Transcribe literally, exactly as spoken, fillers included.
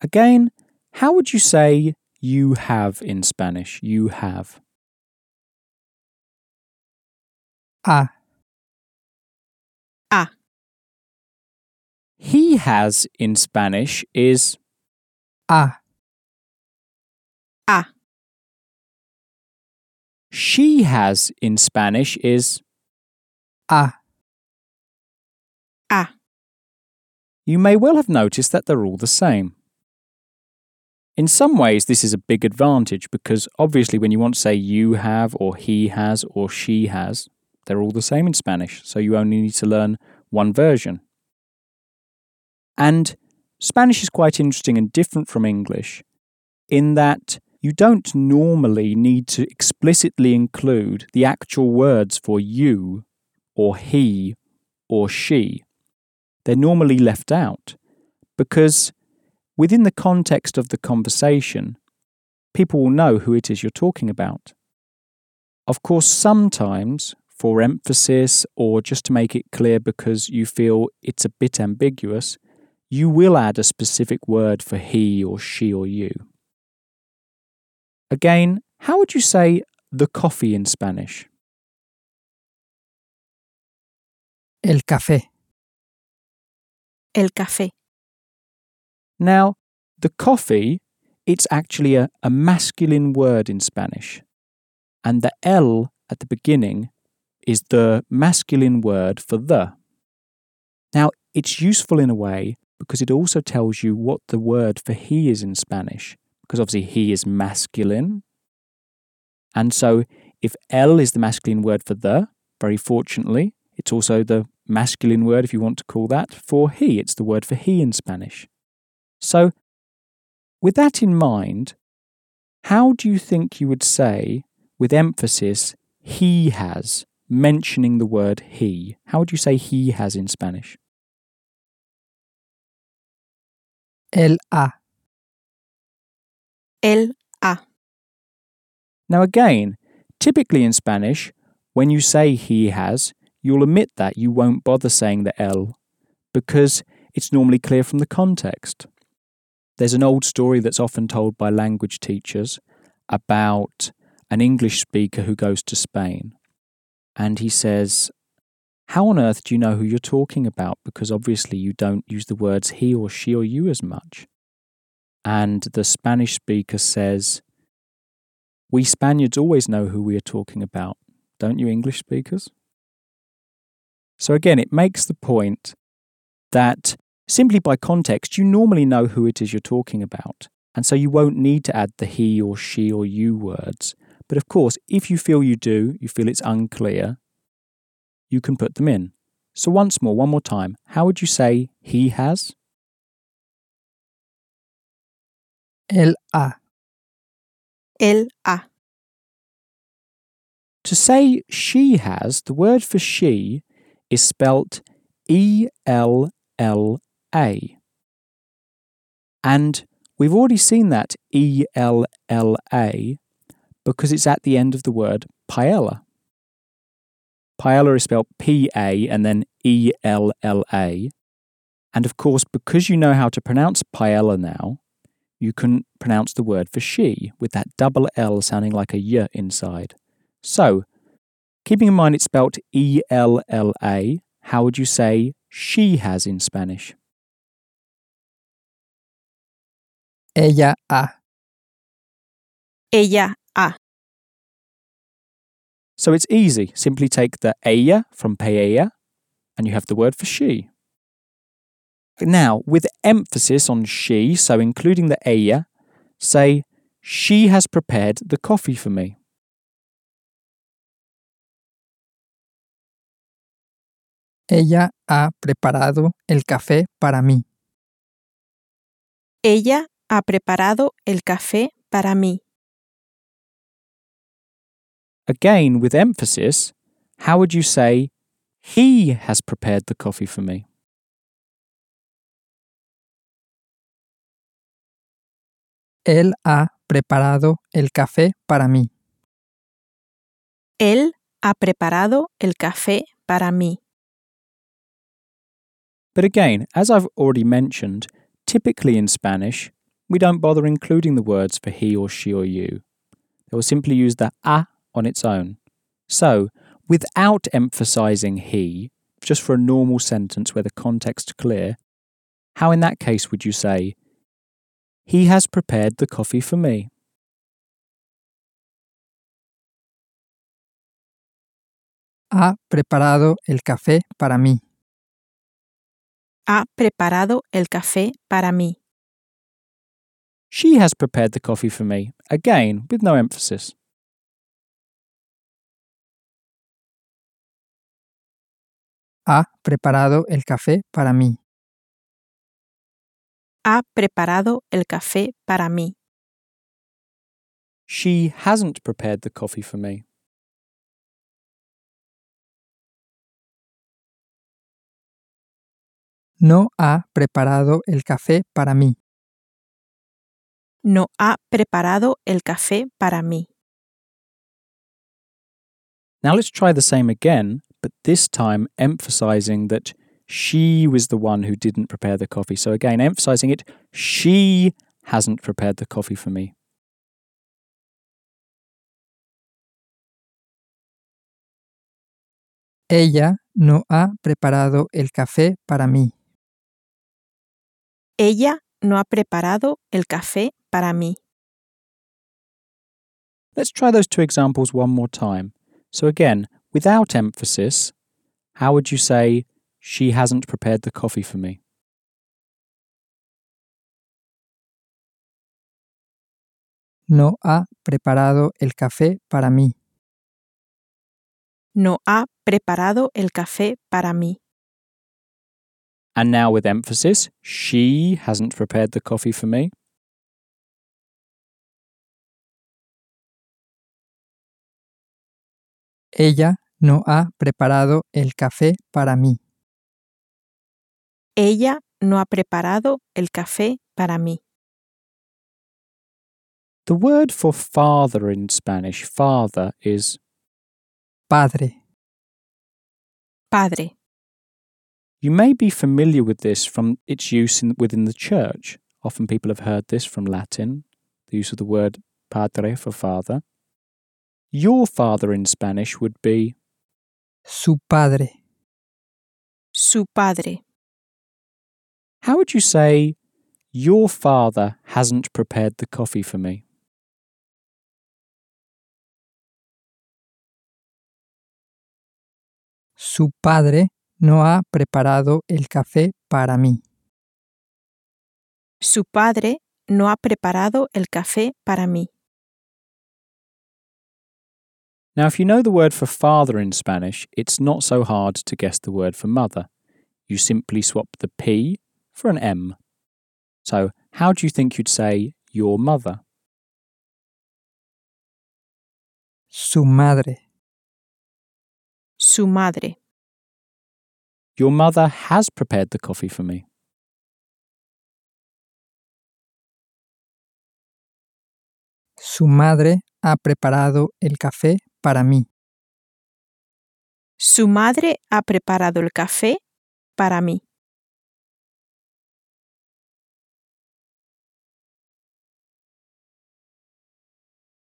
Again, how would you say you have in Spanish? You have. A. A. He has in Spanish is A. A. She has in Spanish is A. A. You may well have noticed that they're all the same. In some ways, this is a big advantage because obviously when you want to say you have or he has or she has, they're all the same in Spanish, so you only need to learn one version. And Spanish is quite interesting and different from English in that you don't normally need to explicitly include the actual words for you or he or she. They're normally left out because within the context of the conversation, people will know who it is you're talking about. Of course, sometimes, for emphasis or just to make it clear because you feel it's a bit ambiguous, you will add a specific word for he or she or you. Again, how would you say the coffee in Spanish? El café. El café. Now, the coffee, it's actually a, a masculine word in Spanish. And the L at the beginning is the masculine word for the. Now, it's useful in a way because it also tells you what the word for he is in Spanish. Because obviously he is masculine. And so if L is the masculine word for the, very fortunately, it's also the masculine word, if you want to call that, for he. It's the word for he in Spanish. So, with that in mind, how do you think you would say, with emphasis, he has, mentioning the word he? How would you say he has in Spanish? El ha. El ha. Now again, typically in Spanish, when you say he has, you'll omit that, you won't bother saying the L, because it's normally clear from the context. There's an old story that's often told by language teachers about an English speaker who goes to Spain. And he says, how on earth do you know who you're talking about? Because obviously you don't use the words he or she or you as much. And the Spanish speaker says, we Spaniards always know who we are talking about, don't you English speakers? So again, it makes the point that simply by context, you normally know who it is you're talking about. And so you won't need to add the he or she or you words. But of course, if you feel you do, you feel it's unclear, you can put them in. So once more, one more time, how would you say he has? El ha. El ha. To say she has, the word for she is spelt E L L A. And we've already seen that E L L A because it's at the end of the word paella. Paella is spelled P A and then E L L A. And of course, because you know how to pronounce paella now, you can pronounce the word for she with that double L sounding like a y inside. So, keeping in mind it's spelled E L L A, how would you say she has in Spanish? Ella ha. Ella ha. So it's easy. Simply take the ella from paella and you have the word for she. Now, with emphasis on she, so including the ella, say, she has prepared the coffee for me. Ella ha preparado el café para mí. Ella ha preparado el café para mí. Again, with emphasis, how would you say, he has prepared the coffee for me? Él ha preparado el café para mí. Él ha preparado el café para mí. But again, as I've already mentioned, typically in Spanish, we don't bother including the words for he or she or you. They will simply use the a on its own. So, without emphasizing he, just for a normal sentence where the context's clear, how in that case would you say, he has prepared the coffee for me? Ha preparado el café para mí. Ha preparado el café para mí. She has prepared the coffee for me, again, with no emphasis. Ha preparado el café para mí. Ha preparado el café para mí. She hasn't prepared the coffee for me. No ha preparado el café para mí. No ha preparado el café para mí. Now let's try the same again, but this time emphasizing that she was the one who didn't prepare the coffee. So again, emphasizing it, she hasn't prepared the coffee for me. Ella no ha preparado el café para mí. Ella no ha preparado el café para mí. Let's try those two examples one more time. So again, without emphasis, how would you say, she hasn't prepared the coffee for me? No ha preparado el café para mí. No ha preparado el café para mí. And now with emphasis, she hasn't prepared the coffee for me. Ella no ha preparado el café para mí. Ella no ha preparado el café para mí. The word for father in Spanish, father, is Padre. Padre. You may be familiar with this from its use in, within the church. Often people have heard this from Latin, the use of the word padre for father. Your father in Spanish would be Su padre. Su padre. How would you say, your father hasn't prepared the coffee for me? Su padre no ha preparado el café para mí. Su padre no ha preparado el café para mí. Now, if you know the word for father in Spanish, it's not so hard to guess the word for mother. You simply swap the P for an M. So, how do you think you'd say your mother? Su madre. Su madre. Your mother has prepared the coffee for me. Su madre ha preparado el café para mí. Su madre ha preparado el café para mí.